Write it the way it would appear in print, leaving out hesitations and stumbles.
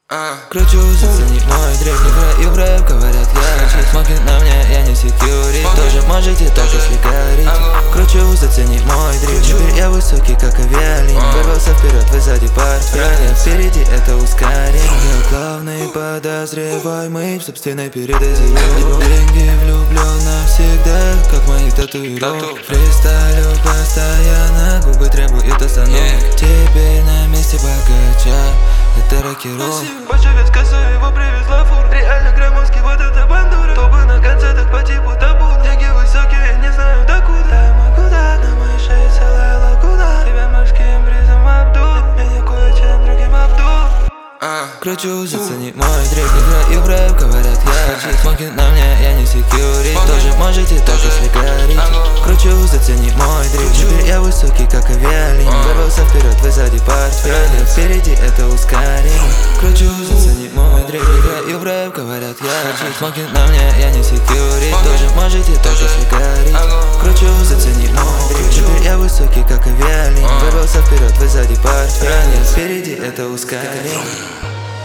Кручу, зацени мой дрейф, не краю рэп, говорят я чист. Смокинг на мне, я не секьюрит. Тоже можете так, если горите. Кручу, зацени мой дрейф. Теперь я высокий, как авиалиния. Вырвался вперед, вы сзади портфеля. Впереди это ускорение. Я главный подозреваемый в собственной передозе. Деньги влюблен навсегда, как мои татуировки. Фристайлю постоянно, губы требуют остановок. Теперь на месте богача, это рокировка. Большевицкая его привезла фур. Реально громоздкий, вот это бандура. Тобы на концертах по типу табу. Деньги высокие, не знаю докуда. Да куда, на моей шее целая лагуна. Тебя морским бризом обдул, меня кое-чем другим обдул. Кручу, зацени мой дрейф, не краю рэп, говорят я чист. Смокинг на мне, я не секьюрит. Тоже можете так, если горите. Кручу, зацени мой дрейф. Теперь я высокий, как авиалиния. Вырвался вперед, вы сзади портфеля. Впереди это ускорение. Кручу, зацени мой дрейф, не краю рэп, говорят я чист. Смокинг на мне, я не секьюрит. Тоже можете так, если горите. Кручу, зацени мой дрейф. Теперь я высокий, как авиалиния. Вырвался вперед, вы сзади портфеля. Впереди это ускорение.